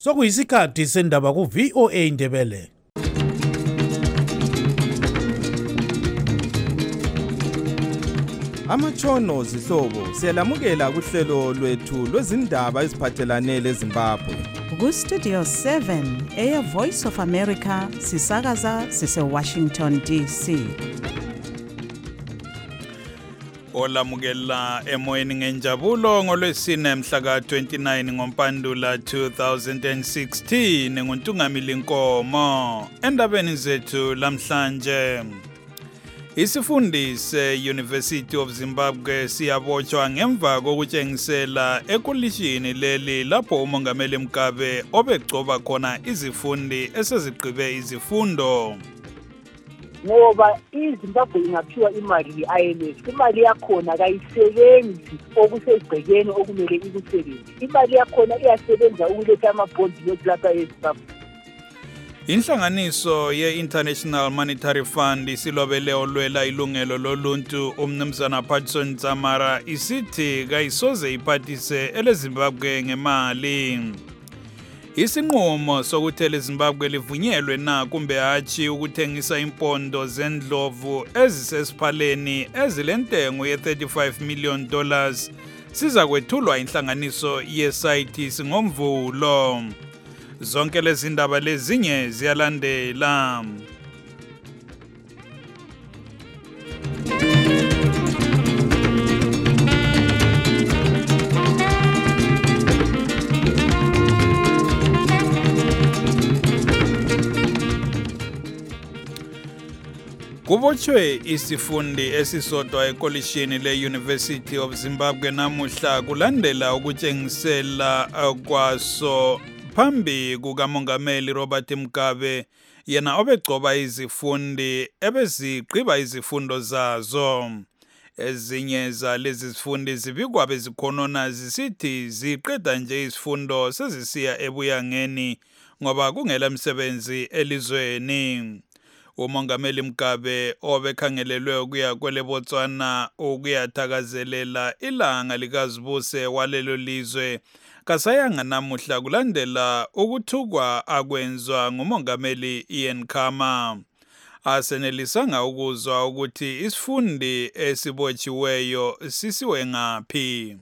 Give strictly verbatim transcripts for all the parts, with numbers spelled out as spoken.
Sokuyisikhathi sendaba ku V O A Ndebele. Amatshono zihlobo siyalamukela kuhlelo lwethu lwezindaba eziphathelane leZimbabwe. Ku Studio seven, Air Voice of America, sisakaza sise Washington D C. Olamukela emoyeni ngenjabulo ngolwesine mhla ka twenty-nine ngoMpandula two thousand sixteen nguntungamili Nkomo. Endabeni zethu lamhlanje, isifundi se-University of Zimbabwe siyabotshwa ngemva kokutshengisela ekolishini leli lapho umongameli Mugabe obegcoba khona izifundi esezigqibe izifundo. Ngoba iZimbabwe ingaphiwa imali yi-I M F, imali yakhona kayisebenzi okusegcekeni okumele ikusebenzi. Imali yakhona iyasebenza ukuletha amabhondi yokulapha eZimbabwe. Inhlanganiso ye-International Monetary Fund isilobele olwela ilungelo loluntu umnumzana Patson Tsamara isithi kayisoze iphathise eleZimbabwe ngemali. Isinqumo sokuthi eleZimbabwe livunyelwe na kumbe hatshi ukuthengisa impondo zendlovu ezisesiphaleni ezilentengo ye thirty-five million dollars siza kwethulwa inhlanganiso ye-CITES ngomvulo. Zonke lezi ndaba lezinye ziyalandela. Kubotshwe isifundi esisodwa ekolishini le-University of Zimbabwe namuhla kulandela ukutshengisela kwaso phambi kukamongameli Robert Mugabe, yena obegcoba izifundi ebezigqiba izifundo zazo. Ezinye zalezi zifundi zibikwa bezikhonona zisithi ziqeda nje izifundo sezisiya ebuyangeni ngoba kungela msebenzi elizweni. Umongameli Mugabe obekhangelelwe ukuya kwele Botswana ukuyathakazelela ilanga likazibuse walelo lizwe kasayanga namuhla kulandela ukuthukwa akwenzwa ngumongameli Ian Khama. Asenelisanga ukuzwa ukuthi isifundi esibotshiweyo sisiwe ngaphi.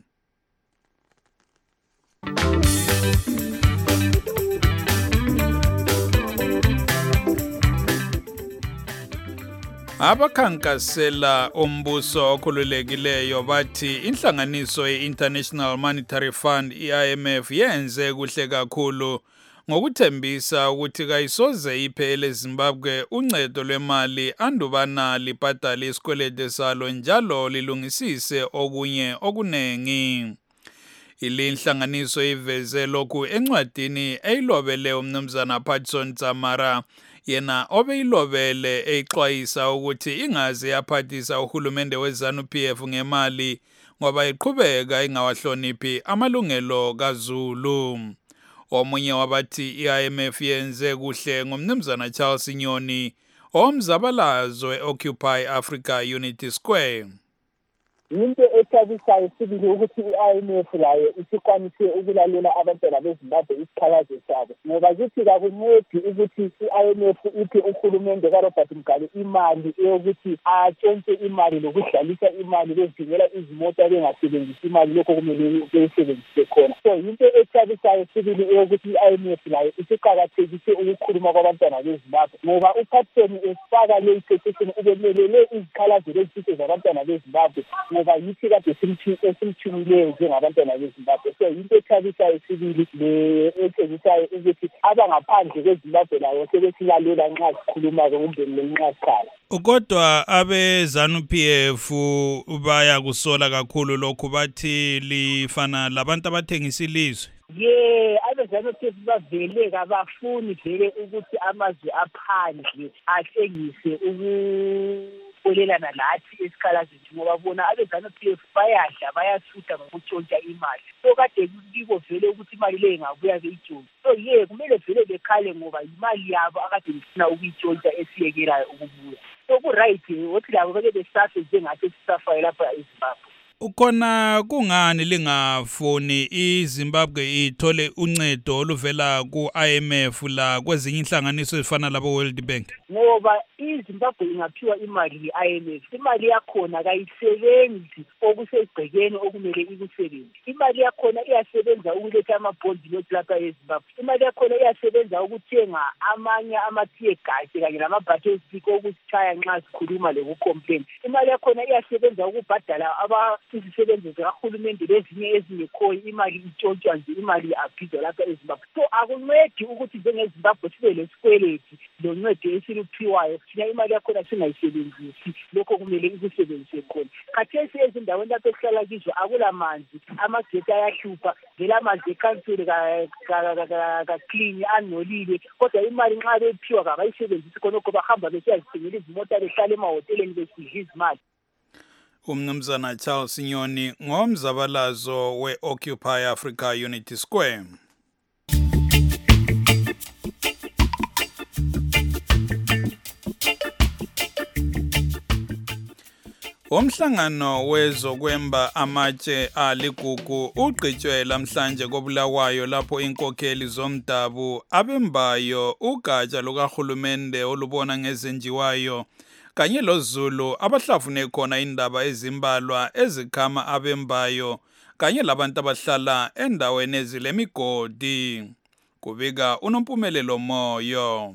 Abakhankasela umbuso okhululekileyo bathi inhlanganiso ye-International Monetary Fund I M F yenze kuhle kakhulu ngokuthembisa ukuthi kayisoze iphe eleZimbabwe uncedo lwemali andubana libhadale isikweletu salo njalo lilungisise okunye okunengi. Ilinhlanganiso iveze lokhu encwadini eyilobele umnumzana Patson Tsamara, yena obeyilobele eyixwayisa ukuthi ingaze yaphathisa uhulumende weZANU P F ngemali ngoba iqhubeka ingawahloniphi amalungelo kaZulu. Omunye wabathi I M F yenze kuhle ngumnumzana Charles Nyoni omzabalazo e-Occupy Africa Unity Square. Into ethabisayo sibili ukuthi i-I M F layo isikwanise ukulalela abantwana beZimbabwe isikhalazo sabo, ngoba kuthi kakuncedi ukuthi i-I M F iphe uhulumende kaRobert Mugabe imali eyokuthi atshontshe imali lokudlalisa imali bezingela izimota bengasebenzisi imali lokho kumele beyisebenzise khona. So into ethabisayo sibili eyokuthi i-I M F layo isiqakathekise ukukhuluma kwabantwana beZimbabwe, ngoba uPatson esifaka le petition ubemelele izikhalazo lezitho zabantwana beZimbabwe ngoba yithi kade simthumileyo njengabantwana beZimbabwe. So into ethabisayo sibili le ethengisayo ukuthi abangaphandle kweZimbabwe layo sebesilalela nxa sikhuluma kumbe nxa sikhala. Kodwa abe-ZANU P F baya kusola kakhulu lokhu, bathi lifana labantu abathengisa ilizwe. Ye, abe-ZANU P F bavele kabafuni vele ukuthi amazwe aphandle ahlengise uku olelana lathi esikhalazweni ngoba bona abe-ZANU P F bayadla bayasutha ngokutshontsha imali. So kade kuliko vele ukuthi imali le ingabuya beyitshontshe. So ye kumele vele bekhale ngoba imali yabo akade befuna ukuyitshontsha esiyekelayo ukubuya. So ku right ukuthi labo beke besafe njengathi sisafayo lapha eZimbabwe. Ukona kungani lingafuni iZimbabwe ithole uncedo oluvela ku-I M F la kwezinye inhlanganiso ezifana labo World Bank? Ngoba iZimbabwe ingaphiwa imali yi-I M F, imali yakhona kayisebenzi okusegcekeni okumele ikusebenzi. Imali yakhona iyasebenza ukuletha amabhondi nothi lapha eZimbabwe. Imali yakhona iyasebenza ukuthenga amanye ama-tear gas kanye nama-battle stick okusichaya nxa sikhuluma lokucomplain. Imali yakhona iyasebenza ukubhadala aba izisebenzi zikahulumende lezinye ezingekhoyo, imali itshontshwa nje, imali abhidwa lapha eZimbabwe. So akuncedi ukuthi njengeZimbabwe sibe lesikweleti loncedo esiluphiwayo thina imali yakhona singayisebenzisi lokho kumele ikusebenzise khona. Khathesi ezindaweni lapho esihlala kizo akulamanzi, amagesi ayahlupha, vele amanzi ekhanseli ka-clean angcolile, kodwa imali nxa bephiwa kabayisebenzisi khonokho bahamba besiyazithengela izimota behlala emahoteleni besidla izimali. Umnumzana Charles Nyoni ngomzabalazo we-Occupy Africa Unity Square. Umhlangano wezokwemba amatshe aligugu ugqitshwe lamhlanje koBulawayo lapho inkokheli zomdabu abembayo ugatsha lukahulumende olubona ngezenjiwayo kanye loZulu abahlafune khona indaba ezimbalwa ezikhama abembayo kanye labantu abahlala endaweni ezilemigodi. Kubika uNompumelelo Moyo.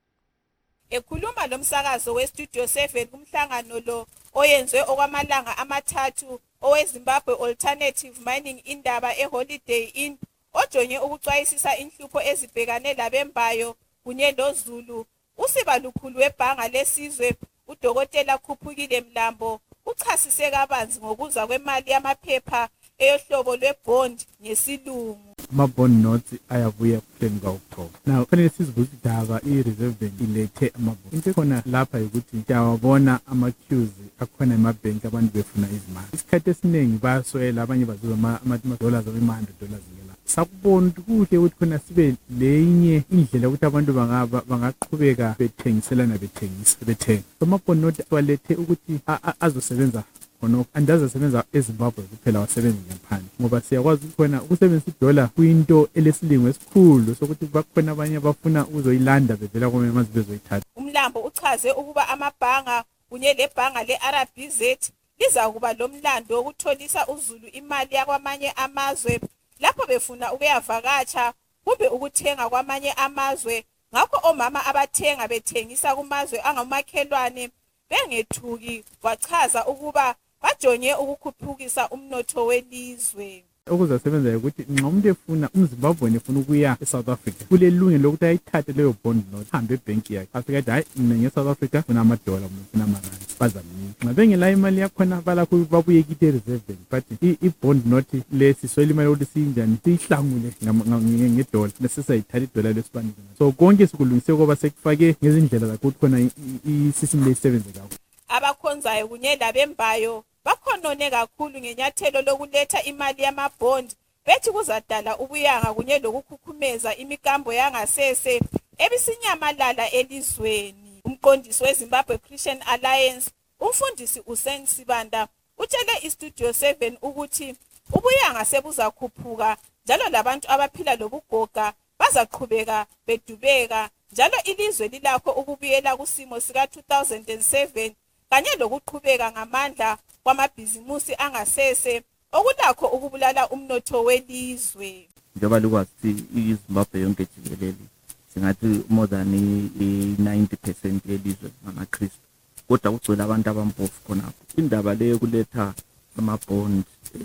Ekhuluma lomsakazo weStudio seven kumhlangano lo oyenzwe okwamalanga amathathu oweZimbabwe Alternative Mining indaba eHoliday Inn ojonge ukucwayisisa inhlupho ezibhekane labembayo kunye loZulu. Usiba lukhulu webhanga lesizwe uDokotela Khuphukile Mlambo uchasise kabanzi ngokuza kwemali yamaphepha eyohlobo lwebond ngesilungu. Ama-bond notes ayabuya kuhleni kwa-October. Now kufanele sizibuze indaba i-Reserve Bank ilethe ama-bond. Into ekhona lapha ukuthi siyawabona ama-queues akhona emabhenki abantu befuna izimali. Isikhathi esiningi bayaswela, abanye bazuza ama-dollars ama-one hundred dollars ngela. Sakubona kuhle ukuthi khona sibe lenye indlela ukuthi abantu bangaqhubeka bethengiselana bethengisa bethenga. Ama-bond note walethe ukuthi azosebenza khonokho andazasebenza eZimbabwe kuphela wasebenza ngaphandle ngoba siyakwazi khona ukusebenzisa idola kuyinto elesilingo esikhulu sokuthi bakhona abanye abafuna ukuzoyilanda bevela kwamanye amazwe bezoyithatha. Umlambo uchaze ukuba amabhanga kunye lebhanga le-R B Z liza kuba lomlando wokutholisa uZulu imali yakwamanye amazwe lapho befuna ukuyavakatsha kumbe ukuthenga kwamanye amazwe. Ngakho omama abathenga bethengisa kumazwe angamakhelwane bengethuki. Wachaza ukuba bajonge ukukhuphukisa umnotho welizwe. Okuzasebenza ukuthi nxa umuntu efuna umZimbabwe efuna ukuya eSouth Africa kulelungelo lokuthi ayithathe leyo bond note hambe ebhenki yakhe afika athi hayi mina ngeSouth Africa funa amadola mina funa amarandi bazamnika. Nxa bengela imali yakhona balakho babuye kithi eReserve Bank bathi i-bond note lesi soyela imali ukuthi siyinjani siyihlangule ngedola bese sayithatha idola lesibanike. So konke sikulungise ngoba sekufake ngezindlela zakho ukuthi khona i-system leyisebenze kakhulu. Abakhonzayo kunye labembayo bakhonone kakhulu ngenyathelo lokuletha imali yamabond bethi kuzadala ubuyanga kunye lokukhukhumeza imikambo yangasese ebisinyamalala elizweni. Umqondisi weZimbabwe Christian Alliance umfundisi uSen Sibanda utshele iStudio seven ukuthi ubuyanga sebuzakhuphuka njalo labantu abaphila lobugoga bazaqhubeka bedubeka njalo ilizwe lilakho ukubuyela kusimo sika two thousand seven kanye lokuqhubeka ngamandla kwamabhizimusi angasese okulakho ukubulala umnotho welizwe. Njengoba likwazi iZimbabwe yonke jikelele singathi more than ninety percent yelizwe ngamaKristu kodwa kugcwele abantu abampofu khonapho. Indaba leyo kuletha ama-bond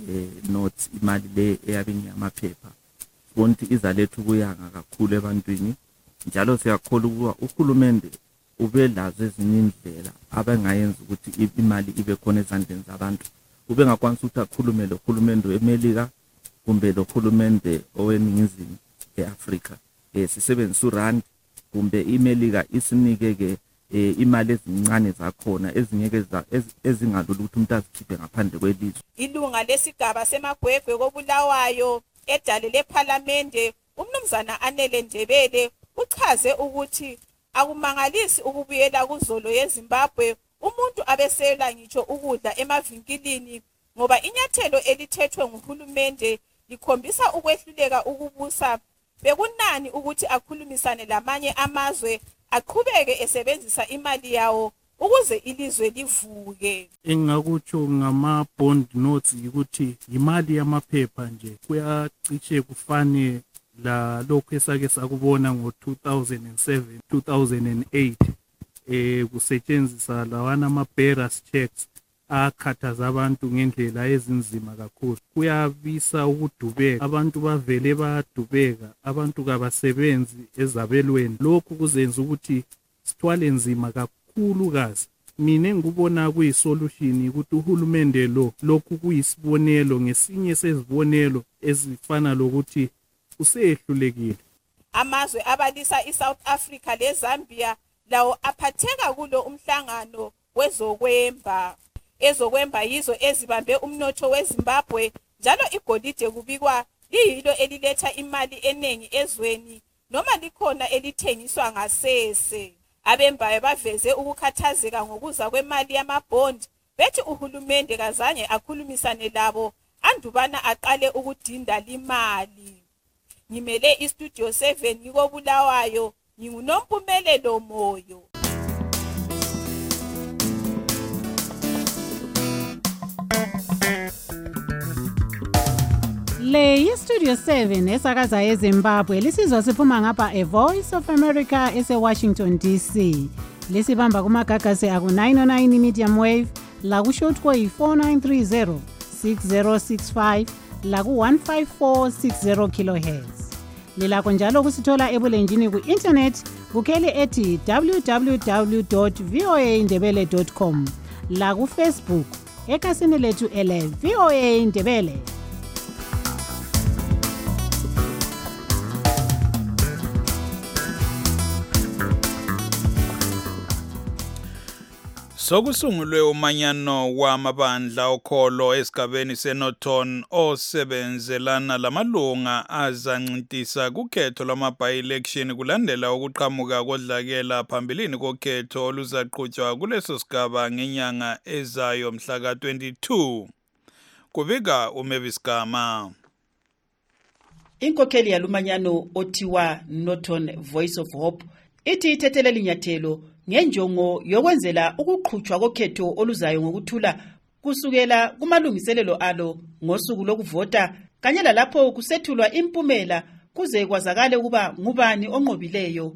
notes imali le eyabini yamaphepha bonke izaletha ukuyanga kakhulu ebantwini njalo siyakholwa ukuba uhulumende ube lazo ezinye indlela abangayenza ukuthi imali ibe khona ezandleni zabantu. Ube ngakwanisa ukuthi akhulume lo hulumende weMelika kumbe lo hulumende oweningizimu eAfrika eh sisebenzisa uRand kumbe iMelika isinike ke imali ezincane zakhona ezingeke ezingalula ukuthi umuntu azikhiphe ngaphandle kwelizwe. Ilunga lesigaba semagwegwe koBulawayo edale leParliamente umnumzana Anele Ndebele uchaze ukuthi akumangalisi ukubuyela kuzolo yeZimbabwe umuntu abesela ngitsho ukudla emavinkilini ngoba inyathelo elithethwe nguhulumende likhombisa ukwehluleka ukubusa. Bekunani ukuthi akhulumisane lamanye amazwe aqhubeke esebenzisa imali yawo ukuze ilizwe livuke. Engakutsho ngama bond notes ukuthi imali yamaphepha nje kuyacishe kufane la lokho esake sakubona ngo two thousand seven two thousand eight eh kusetshenziswa lawana ama bearers checks akhathaza abantu ngendlela ezinzima kakhulu. Kuyabisa ukudubeka, abantu bavele badubeka, abantu kabasebenzi ezabelweni. Lokhu kuzenza ukuthi sithwale nzima kakhulukazi. Mina ngikubona kuyisolution ukuthi uhulumende lo lokhu kuyisibonelo ngesinye sezibonelo ezifana lokuthi usehlulekile. Amazwe abalisa iSouth Africa leZambia lawo aphatheka kulo umhlangano wezokwemba. Ezokwemba yizo ezibambe umnotho weZimbabwe, njalo igolide kubikwa liyilo eliletha imali eningi ezweni noma likhona elithengiswa ngasese. Abembayo baveze ukukhathazeka ngokuza kwemali yamabond, bethi uhulumende kazange akhulumisane labo andubana aqale ukudinda limali. Ngimele iStudio seven ngiko Bulawayo, nginguNompumelelo Moyo. Le yiStudio seven esakaza eZimbabwe lisizwa siphuma ngapha A Voice of America ese Washington D C. Lisibamba kumagagasi aku nine oh nine medium wave, la ku shortwave four nine three zero six zero six five, la ku one five four six zero kilohertz. Lilakho njalo kusithola ebulenjini ku internet kukheli ethi w w w dot voa ndebele dot com, la ku Facebook ekasini lethu ele VOA Ndebele. Sokusungulwe umanyano wamabandla okholo esigabeni seNorton osebenzelana lamalunga azancintisa kukhetho lwama-by-election kulandela ukuqhamuka kodlakela phambilini kokhetho oluzaqhutshwa kuleso sigaba ngenyanga ezayo mhla ka twenty-two. Kubika uMavis Gama. Inkokheli yalumanyano othiwa Norton Voice of Hope ithi ithethelele inyathelo ngenjongo yokwenzela ukuqhutshwa kokhetho oluzayo ngokuthula kusukela kumalungiselelo alo ngosuku lokuvota kanye lalapho kusethulwa impumela kuze kwazakale ukuba ngubani onqobileyo.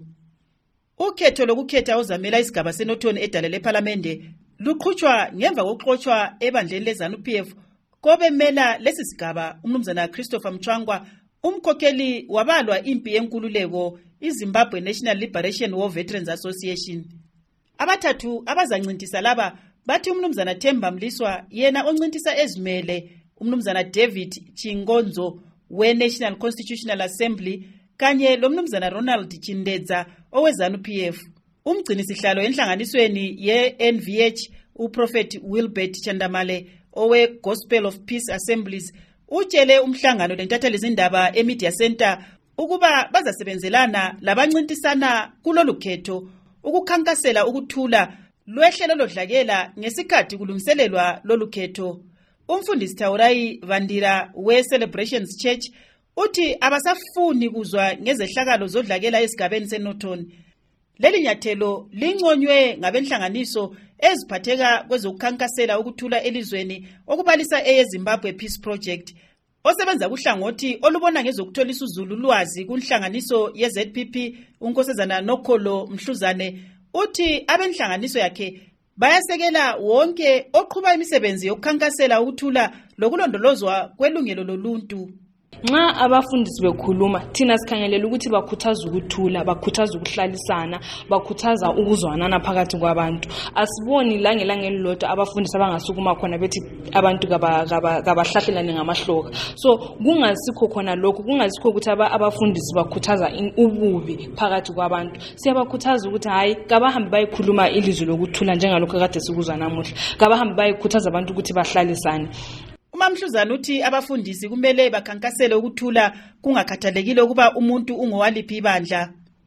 Ukhetho lokukhetha ozamela isigaba seNorton edalele eParliament luqhutshwa ngemva kokuxotshwa ebandleni leZANU-P F kobemela lesi sigaba umnumzana Christopher Mchwangwa, umkhokheli wabalwa impi yenkululeko iZimbabwe National Liberation War Veterans Association. Abathathu abazancintisa laba bathi umnumzana Themba Mliswa yena oncintisa ezimele, umnumzana David Chingonzo we-National Constitutional Assembly kanye lomnumzana Ronald Chindedza oweZANU-P F. Umgcinisihlalo enhlanganisweni ye-N V H uProfet Wilbert Chandamale owe Gospel of Peace Assemblies utshele umhlangano lentatheli zindaba eMedia Center ukuba bazasebenzelana labancintisana kulolu khetho ukukhankasela ukuthula lwehlelo lodlakela ngesikhathi kulungiselelwa lolu khetho. Umfundisi Taurai Vandira we-Celebrations Church uthi abasafuni kuzwa ngezehlakalo zodlakela esigabeni seNorton. Leli nyathelo linconywe ngabenhlanganiso eziphatheka kwezokukhankasela ukuthula elizweni okubalisa eyeZimbabwe Peace Project osebenza kuhlangothi olubona ngezokutholisa uzulu lwazi kunhlanganiso ye-Z P P. Unkosazana Nokholo Mhluzane uthi abenhlanganiso yakhe bayasekela wonke oqhuba imisebenzi yokukhankasela ukuthula lokulondolozwa kwelungelo loluntu. Nxa abafundisi bekhuluma thina sikhangelela ukuthi bakhuthaza ukuthula, bakhuthaza ukuhlalisana, bakhuthaza ukuzwanana phakathi kwabantu. Asiboni langelanga elilodwa abafundisi abangasukuma khona bethi abantu kabahlahlelane ngamahloka. So kungasikho khona lokho, kungasikho ukuthi abafundisi bakhuthaza ububi phakathi kwabantu. Siyabakhuthaza ukuthi hayi kabahambe bayikhuluma ilizwi lokuthula njengalokho kade sikuzwa namuhla. Kabahambe bayikhuthaza abantu ukuthi bahlalisane. Umamhluzana uthi abafundisi kumele bakhankasele ukuthula kungakhathalekile ukuba umuntu ungowaliphi ibandla.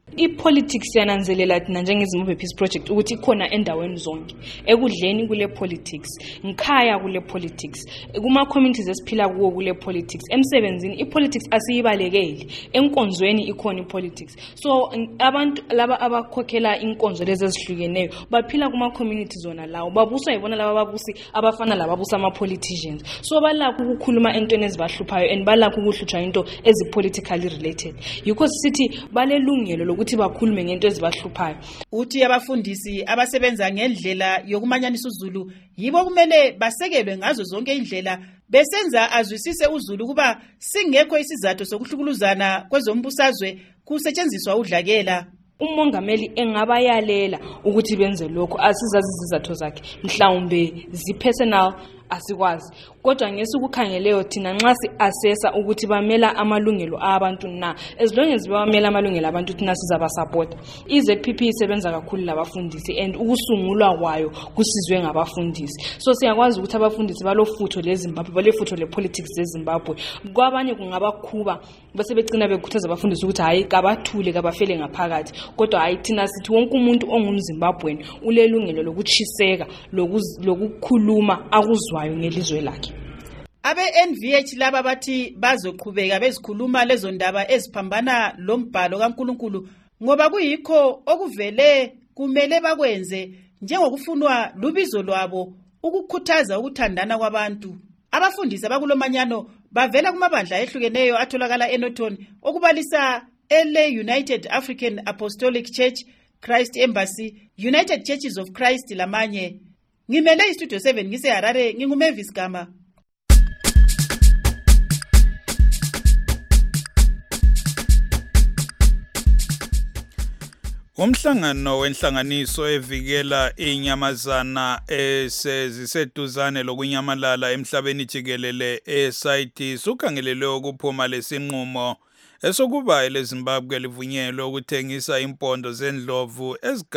I-politics yananzelela thina njengeZimbabwe Peace Project ukuthi ikhona endaweni zonke. Ekudleni kule politics, ngikhaya kule politics, kuma communities esiphila kuwo kule politics, emsebenzini i-politics asiyibalekeli, enkonzweni ikhona i-politics. So abantu laba abakhokhela inkonzo lezi ezihlukeneyo baphila kuma communities zona lawo, babuswa yibona laba babusi abafana laba babusa ama-politicians. So balakho ukukhuluma entweni ezibahluphayo and balakho ukuhlutshwa into ezi-politically related. Yikho sithi balelungelo ukuthi bakhulume ngento ezibahluphayo. Uthi abafundisi abasebenza ngendlela yokumanyanisa uZulu yibo kumele basekelwe ngazo zonke indlela besenza azwisise uZulu kuba singekho isizathu sokuhlukuluzana kwezombusazwe kusetshenziswa udlakela. Umongameli engabayalela ukuthi benze lokho, asizazi izizathu zakhe, mhlawumbe zi-personal asikwazi. Kodwa ngesikukhangeleyo thina nxa si-assessa ukuthi bamela amalungelo abantu na, as long as bamela amalungelo abantu thina sizabasupport. I-Z P P isebenza kakhulu labafundisi and ukusungulwa kwayo kusizwe ngabafundisi. So siyakwazi ukuthi abafundisi balofutho leZimbabwe, balefutho le-politics zeZimbabwe. Kwabanye kungabakhuba bese begcina bekhuthaza abafundisi ukuthi hayi kabathule kabafele ngaphakathi. Kodwa hayi thina sithi wonke umuntu ongumZimbabweni ulelungelo lokuchiseka lokukhuluma akuzwayo ngelizwe lakhe. Abe N V H laba bathi bazoqhubeka bezikhuluma lezo ndaba eziphambana lombhalo kaNkuluNkulu ngoba kuyikho okuvele kumele bakwenze njengokufunwa lubizo lwabo ukukhuthaza ukuthandana kwabantu. Abafundisi abakulomanyano bavela kumabandla ehlukeneyo atholakala eNorton okubalisa ele United African Apostolic Church, Christ Embassy, United Churches of Christ lamanye. Ngimele iStudio seven ngise Harare, nginguMavis Gama. Umhlangano wenhlanganiso evikela inyamazana eseziseduzane lokunyamalala emhlabeni jikelele eSAIDS ukhangelelwe ukuphuma lesinqumo esokuba eleZimbabwe livunyelwe ukuthengisa impondo zendlovu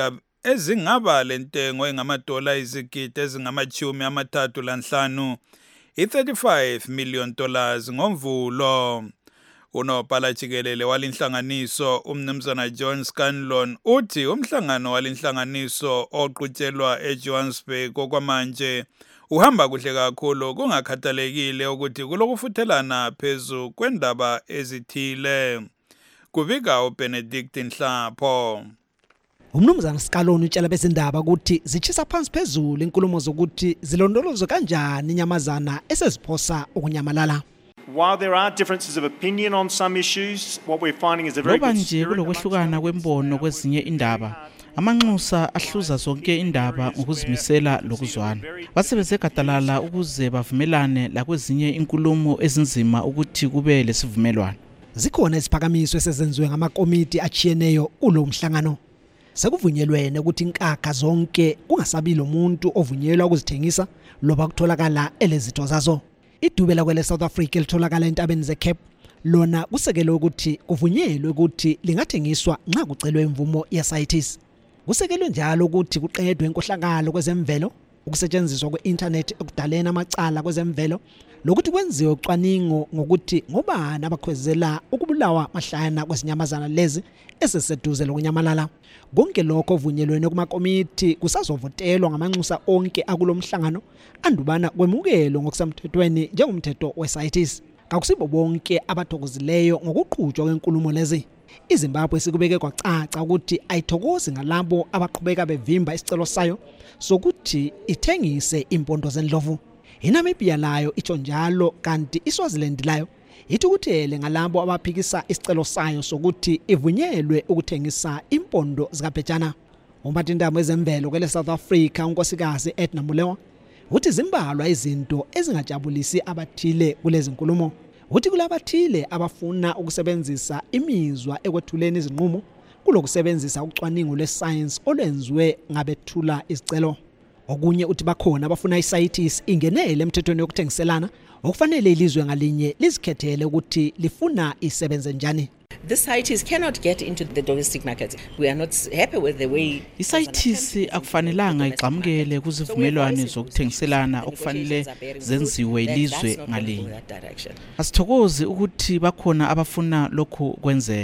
ezingaba lentengo engamadola izigidi ezingamachumi amathathu lanhlanu i-thirty-five million dollars ngomvulo. Unobhala jikelele walinhlanganiso umnumzana John Scanlon uthi umhlangano walinhlanganiso oqhutshelwa eJohannesburg okwamanje uhamba kuhle kakhulu kungakhathalekile ukuthi kulokufuthelana phezu kwendaba ezithile. Kubika uBenedict Nhlapho. Umnumzana Scanlon utshela bezindaba ukuthi zichisa phansi phezulu inkulumo zokuthi zilondolozwe kanjani inyamazana eseziphosa ukunyamalala. While there are differences of opinion on some issues, what we're finding is a very good nje kulokwehlukana kwembono kwezinye indaba. Amanxusa ahluza zonke indaba ngokuzimisela lokuzwana. Basebenze gadalala ukuze bavumelane la kwezinye inkulumo ezinzima ukuthi kube lesivumelwano. Zikhona isiphakamiso esezenziwe ngamakomiti achiyeneyo kulo mhlangano. Sekuvunyelwene ukuthi inkakha zonke kungasabilo umuntu ovunyelwa ukuzithengisa loba kutholakala elezitho zazo. Idubela kwele South Africa litholakala entabeni zeCape lona kusekelwe ukuthi kuvunyelwe ukuthi lingathengiswa nxa kucelwe imvumo yeSAIDS. Kusekelwe njalo ukuthi kuqedwe inkohlakalo kwezemvelo, ukusetshenziswa kwe-internet ekudaleni amacala kwezemvelo, lokuthi kwenziwe ucwaningo ngokuthi ngobani abakhwezela ukubulawa mahlana kwezinyamazana lezi eseseduze lokunyamalala. Konke lokho vunyelwene kumakomiti kusazovotelwa ngamanxusa onke akulomhlangano andubana kwemukelo ngokusamthethweni njengomthetho weSAIDS. Kakusibo bonke abathokozileyo ngokuqhutshwa kwenkulumo lezi. iZimbabwe sikubeke kwacaca ukuthi ayithokozi ngalabo abaqhubeka bevimba isicelo sayo sokuthi ithengise impondo zendlovu. iNamibia layo itsho njalo kanti iSwaziland layo ithi ukuthele ngalabo abaphikisa isicelo sayo sokuthi ivunyelwe ukuthengisa impondo zikaBhejana. Umphathindaba wezemvelo kwele South Africa unkosikazi Edna Molewa uthi zimbalwa izinto ezingajabulisi abathile kulezi nkulumo. Uthi kulabathile abafuna ukusebenzisa imizwa ekwethuleni izinqumo kulokusebenzisa ucwaningo lwescience olwenziwe ngabethula isicelo. Okunye uthi bakhona abafuna iSAIDS ingenele emthethweni yokuthengiselana okufanele ilizwe ngalinye lizikhethele ukuthi lifuna isebenze njani. The SAIDS cannot get into the domestic market. We are not happy with the way iSAIDS akufanelanga igxamukele kuzivumelwano zokuthengiselana okufanele zenziwe ilizwe ngalinye. Asithokozi ukuthi bakhona abafuna lokho kwenzeke.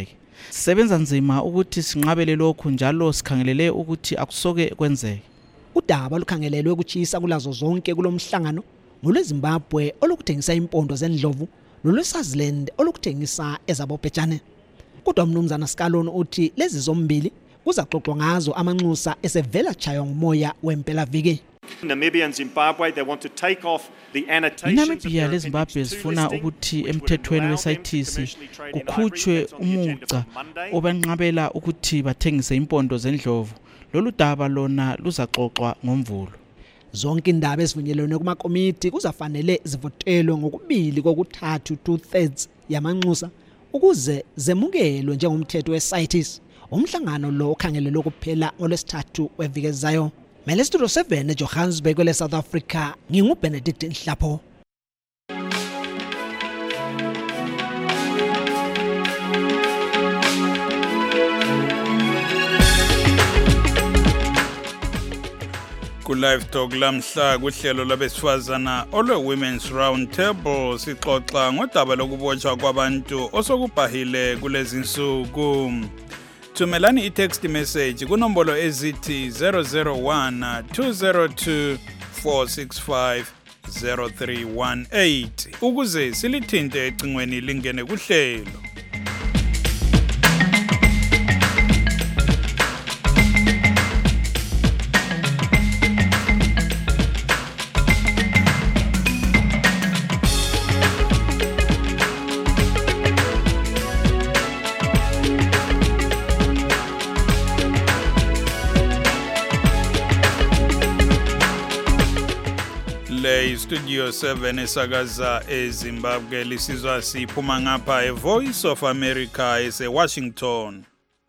Sisebenza nzima ukuthi sinqabele lokhu njalo sikhangelele ukuthi akusoke kwenzeke. Udaba lukhangelelwe ukuchisa kulazo zonke kulomhlangano ngolweZimbabwe olukuthengisa impondo zendlovu lolweSwaziland olukuthengisa ezabobhejane. Kodwa umnumzana Skaloni uthi lezi zombili kuzaxoxwa ngazo amanxusa esevela chaywa ngumoya wempela viki. Namibia and Zimbabwe, they want to take off the annotations. Namibia leZimbabwe sifuna ukuthi emthethweni weSayithisi kukhutshwe umuca obanqabela ukuthi bathengise impondo zendlovu. Lolu daba lona luzaxoxwa ngomvulo. Zonke indaba ezivunyelwe kumakomiti kuzafanele zivotelwe ngokubili kokuthathu two thirds yamanxusa ukuze zemukelwe njengomthetho weSayithisi. Umhlangano lo ukhangelelwe kuphela ngolwesithathu weviki ezayo. Mele Studio seven eJohannesburg kwele South Africa nginguBenedict Nhlapho. Ku live talk lamhla kuhlelo labesifazana olwe Women's Round Table sixoxa ngodaba lokubotshwa kwabantu osokubhahile kulezi nsuku. Thumelani i-text message kunombolo ezithi zero zero one two zero two four six five zero three one eight ukuze silithinte ecingweni lingene kuhlelo. Studio seven esakaza eZimbabwe lisizwa siphuma ngapha eVoice of America eseWashington.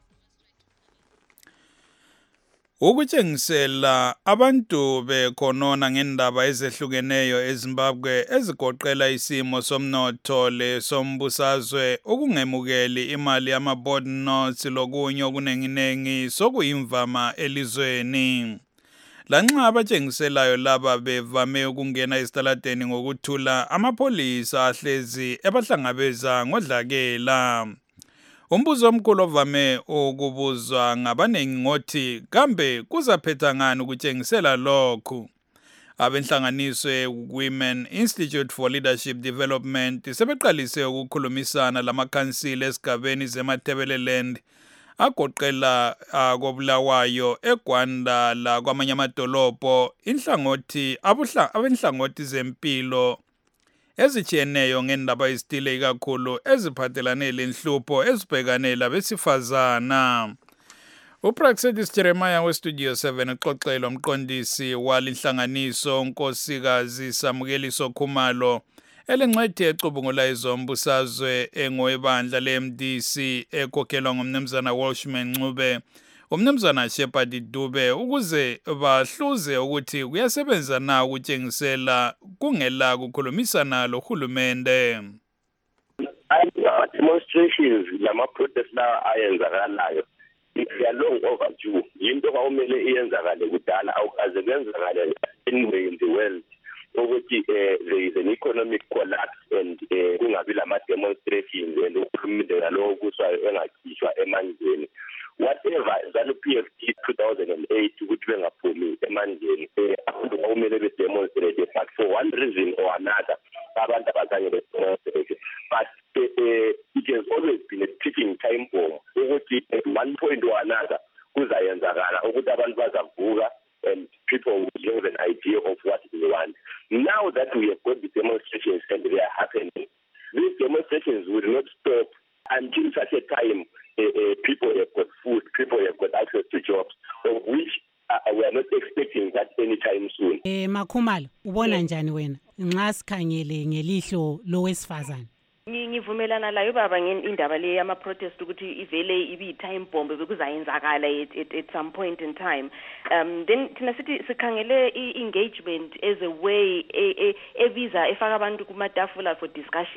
Ukutshengisela abantu bekhonona ngendaba ezehlukeneyo eZimbabwe ezigoqela isimo somnotho lesombusazwe okungemukeli imali yama-board notes lokunye okunenginengi sokuyimvama elizweni. Lanxa abatshengiselayo laba bevame ukungena esitaladeni ngokuthula amapolisa ahlezi ebahlangabeza ngodlakela. Umbuzo omkhulu ovame ukubuzwa ngabanengi ngothi kambe kuzaphetha ngani ukutshengisela lokhu. Abenhlanganiswe Women Institute for Leadership Development sebeqalise ukukhulumisana lamakhansila esigabeni zeMatabeleland agoqela akobulawayo eGwanda la kwamanye amadolobho inhlangothi abuhla abenhlangothi zempilo ezijiyeneyo ngendaba ezithile kakhulu eziphathelane lenhlupho ezibhekane labesifazana. uPraxedis Jeremiah weStudio seven uxoxela umqondisi walinhlanganiso unkosikazi Samukeliso Khumalo elencwadi ecubungula izombusazwe engowebandla le-M D C ekhokhelwa ngumnumzana Walshman Ncube umnumzana Shepherd Dube ukuze bahluze ukuthi kuyasebenza na ukutshengisela kungela kukhulumisana lohulumende. Demonstrations lama protests la ayenzakalayo they are long overdue. Into kwamele iyenzakale kudala awukaze kwenzakale anywhere in the world. Ukuthi there is an economic collapse and kungabi lama demonstrations and uhulumende nalowo kuswayo engakhishwa emandleni. Whatever zalo P F D two thousand eight ukuthi bengaphumi emandleni abantu kwamele be demonstrate but for one reason or another abantu abazange be demonstrate. But uh, uh, it has always been a ticking time bomb ukuthi at one point or another kuzayenzakala ukuthi abantu bazavuka and people will have an idea of what they want. Now that we have got the demonstrations and they are happening, these demonstrations will not stop until such a time uh, uh, people have got food, people have got access to jobs, of which uh, we are not expecting that anytime soon. Eh Makhumalo, ubona njani wena? Nxa sikhangele ngelihlo lowesifazana. Ngivumelana layo baba ngendaba le ama protest ukuthi ivele ibi time bomb bekuzayenzakala at, at, at some point in time. Um then thina sithi sikhangele engagement as a way ebiza efaka abantu kumatafula for discussion.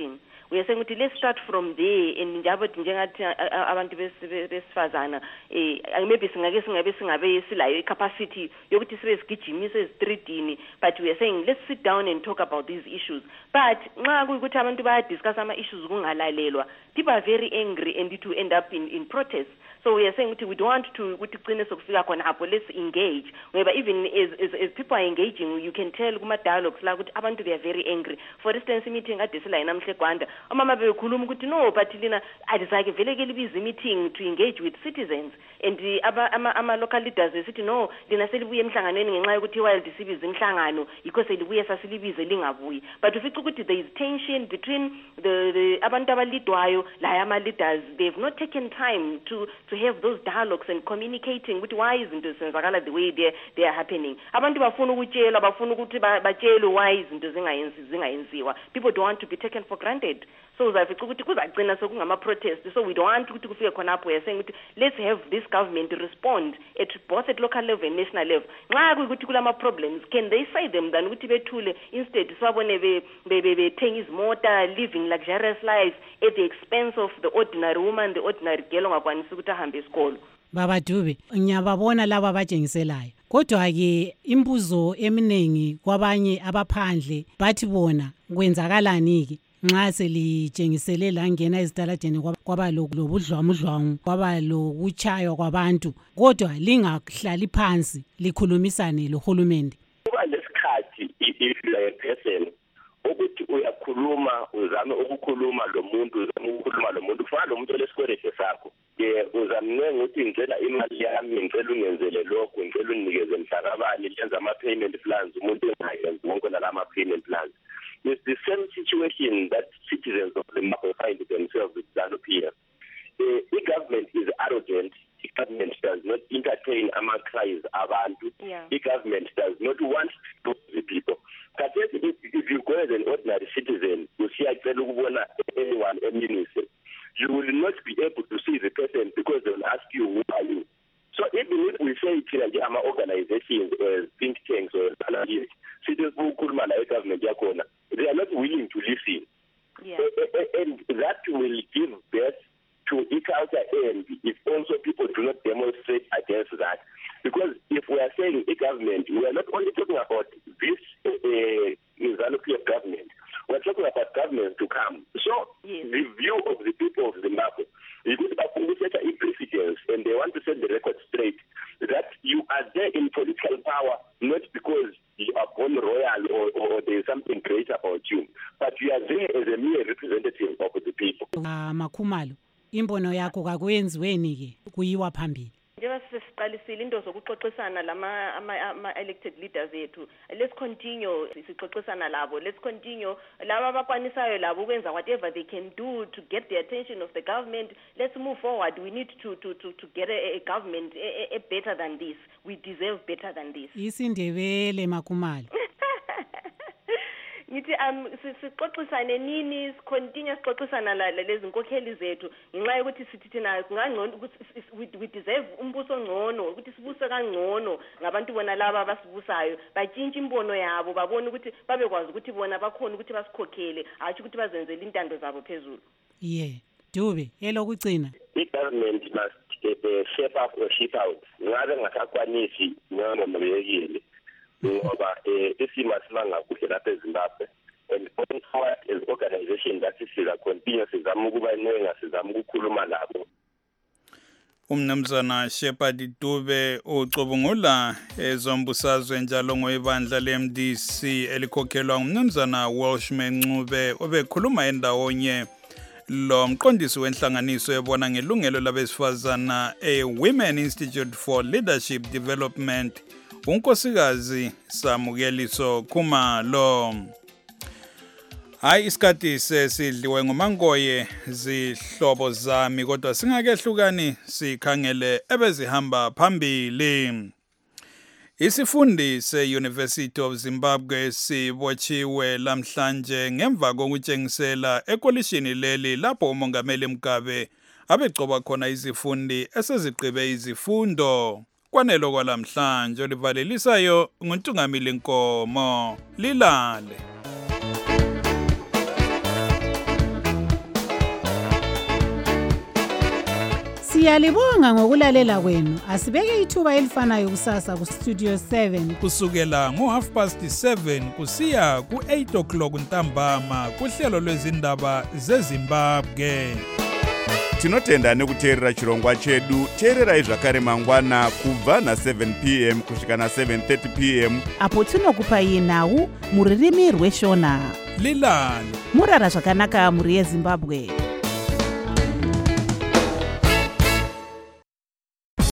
we are saying ukuthi let's start from there, and njalo njengathi abantu besifazana eh maybe singake singabe singabe silayo icapacity yokuthi sibe sigijimise ezitreetini, but we are saying let's sit down and talk about these issues. But nxa kuyikuthi abantu baya discuss ama issues kungalalelwa, people are very angry and it will end up in in protests. So we are saying we don't want to ukuthi qine sokufika khona apho, let's engage. Where even as, as as people are engaging, you can tell kuma dialogues la ukuthi abantu they are very angry. For instance, meeting ade sila namhle Gwanda, amama bekhuluma ukuthi no, but lina alizake vele ke libiza meeting to engage with citizens, and aba ama, ama local leaders sithi no, lina selibuye emhlanganweni ngenxa yokuthi while disibiza imhlangano yikho selibuye sasilibize lingabuyi. But ufica ukuthi there is tension between the the abantu abalidwayo la ama leaders. They've not taken time to to have those dialogues and communicating with why izinto zenzakala the way they they are happening. Abantu bafuna ukutshela, bafuna ukuthi batshele why izinto zingayenzi zingayenziwa. People don't want to be taken for granted. So uzafica ukuthi kuzagcina sokungama protest. So we don't want ukuthi kufike khona apho, we are saying let's have this government respond at both at local level and national level. Nxa kuyikuthi kulama problems, can they say them than ukuthi bethule instead sibabone be be bethenga izimota, living luxurious lives at the expense of the ordinary woman, the ordinary girl ongakwanisi ukuthi ahambe esikolo. Baba Dube, ngiyababona laba abajengiselayo. Kodwa ke imbuzo eminingi kwabanye abaphandle bathi bona kwenzakalani ke nxa selijengisele la ngena ezitaladeni kwaba lobudlwamudlwangu, kwaba lokuchaywa kwabantu, kodwa lingahlali phansi likhulumisane lohulumende. Kuba lesikhathi if you are a person ukuthi uyakhuluma, uzame ukukhuluma lo muntu, uzame ukukhuluma lo muntu, fana lo muntu lesikwelete sakho. Ke uzamnenga ukuthi ngicela imali yami, ngicela ungenzele lokho, ngicela unikeze mhlakabani, lenza ama payment plans, umuntu engayenzi wonke nalama payment plans. It's the same situation that citizens of the map find themselves with ZANU P F. The, the government is arrogant. The government does not entertain ama cries abantu. Yeah. The government does not want to talk to the people. But if, if you go as an ordinary citizen, you see anyone, a minister, you will not be able to see the person because they will ask you, who are you? So even if we say Chilajama organizations or think tanks or analysts, citizens who could manage government, they are not willing to listen. Yeah. And that will give birth to a culture end if also people do not demonstrate against that. Because if we are saying a government, we are not only talking about this uh, ZANU P F government, we are talking about government to come. So yes. The view of the people of Zimbabwe is good about a precedence, and they want to set the record straight that you are there in political power not because you are born royal or, or there is something great about you, but you are there as a mere representative of the people. Ah, Makhumalo, imbono yakho kakwenziweni ke kuyiwa phambili. Njengoba sesiqalisile into zokuxoxisana lama ama elected leaders ethu, let's continue sixoxisana labo, let's continue laba abakwanisayo labo ukwenza whatever they can do to get the attention of the government. Let's move forward. We need to to to to get a, a government a, a better than this. We deserve better than this. Isindebele Makhumalo. Ngithi um sixoxisane nini, continue sixoxisana lezi nkokheli zethu ngenxa yokuthi sithi thina kungangcono ukuthi we deserve umbuso ongcono, ukuthi sibuse kangcono ngabantu bona laba abasibusayo batshintshe imbono yabo, babone ukuthi babekwazi ukuthi bona bakhona ukuthi basikhokhele, athi ukuthi bazenzele intando zabo phezulu. Yeah, Dube elokucina. The government must uh, shape up or shape out. Ngabe ngasakwanisi ngamo mabeyekile. Ngoba isimo asimanga kuhle lapha eZimbabwe, and going forward as organization that siza continue sizama ukuba nenga, sizama ukukhuluma nabo. Umnumzana Shepherd Dube ucubungula ezombusazwe njalo ngoibandla le-M D C elikhokhelwa ngumnumzana Welshman Ncube obekhuluma endawonye lo mqondisi wenhlanganiso ebona ngelungelo labesifazana e-Women Institute for Leadership Development unkosikazi Samukeliso Khumalo. Hayi isikhathi sesidliwe ngomangoye zihlobo zami, kodwa singakehlukani sikhangele ebezihamba phambili. Isifundi se-University of Zimbabwe sibotshiwe lamhlanje ngemva kokutshengisela ekolishini leli lapho umongameli Mugabe abegcoba khona izifundi eseziqebe izifundo. Kwanelo kwalamhlanje olivalelisayo nguNtungamili Nkomo. Lilale. Siyalibonga ngokulalela kwenu. Asibeke ithuba elifanayo kusasa ku Studio seven kusukela ngo half past seven kusiya ku eight o'clock ntambama kuhlelo lwezindaba zeZimbabwe. Tinotenda nekuteerera chirongwa chedu. Teererai zvakare mangwana kubva na seven p m kusvika na seven thirty p m apo tinokupai nhau muririmi rweshona. Lilani Murara zvakanaka muri yeZimbabwe.